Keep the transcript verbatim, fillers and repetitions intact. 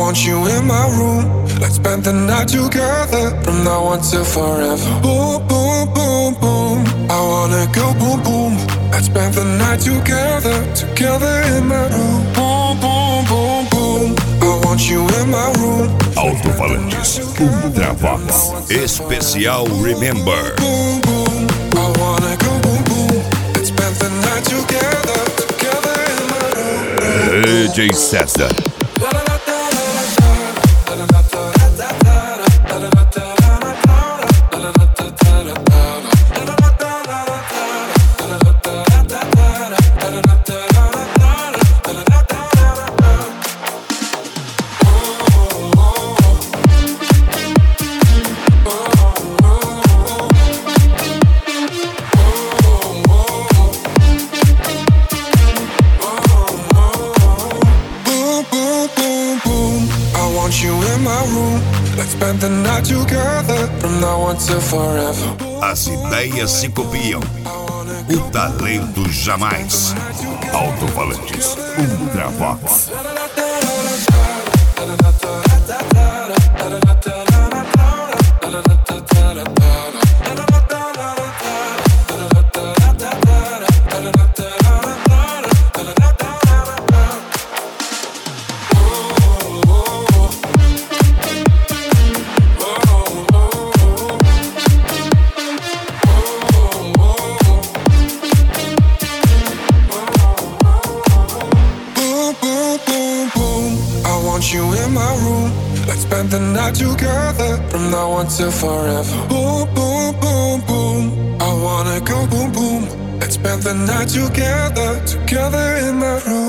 want you in my room. Let's spend the night together, from now on till forever. Boom, boom, boom, boom. I wanna go boom, boom. Let's spend the night together, together in my room. Boom, boom, boom, boom. I want you in my room. Alto-falantes Ultravox Especial Remember. Boom, boom. I wanna go boom, boom. Let's spend the night together, together in my room. D J César. Spend the night together, from now on till forever. As ideias se copiam, o talento jamais. Alto-falantes Ultravox. You in my room. Let's spend the night together, from now on till forever. Boom, boom, boom, boom. I wanna go boom, boom. Let's spend the night together, together in my room.